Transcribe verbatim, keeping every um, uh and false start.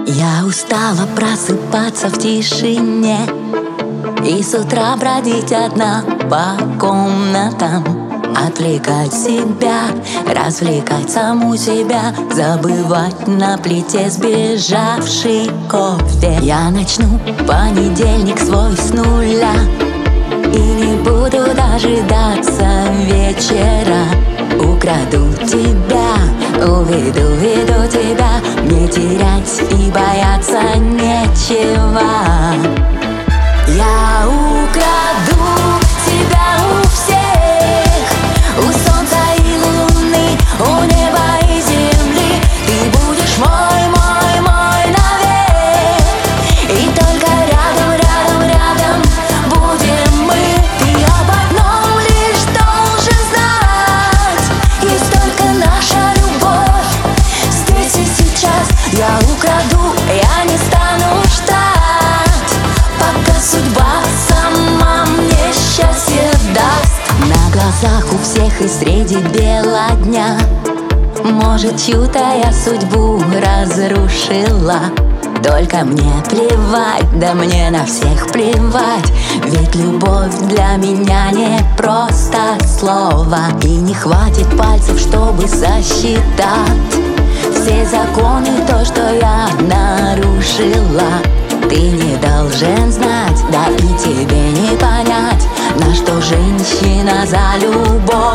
Я устала просыпаться в тишине и с утра бродить одна по комнатам, отвлекать себя, развлекать саму себя, забывать на плите сбежавший кофе. Я начну понедельник свой с нуля и не буду дожидаться вечера. Украду тебя, уведу, веду тебя, мне терять и бояться нечего. Я украду тебя у всех, у солнца и луны, у неба и земли. Ты будешь мой, мой, мой навек, и только рядом, рядом, рядом будем мы. Ты об одном лишь должен знать: есть только наша любовь здесь и сейчас. Я украду, я не стану ждать, пока судьба сама мне счастье даст. На глазах у всех и среди бела дня, может, чью-то я судьбу разрушила. Только мне плевать, да мне на всех плевать, ведь любовь для меня не просто слово, и не хватит пальцев, чтобы сосчитать все законы, то, что я нарушила. Ты не должен знать, да и тебе не понять, на что женщина за любовь